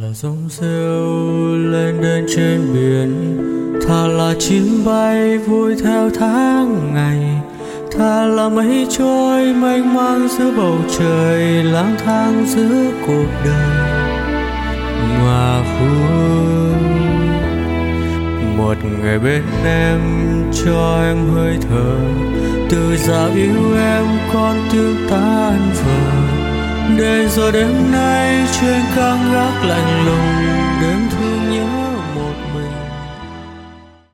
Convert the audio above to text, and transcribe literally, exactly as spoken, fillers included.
là giông rêu lên đến trên biển, thà là chim bay vui theo tháng ngày, thà là mây trôi mênh mang giữa bầu trời, lang thang giữa cuộc đời mà vui. Một ngày bên em cho em hơi thở, từ già yêu em con tiếng tan vỡ, để rồi đêm nay trên căng gác lạnh lùng đêm thu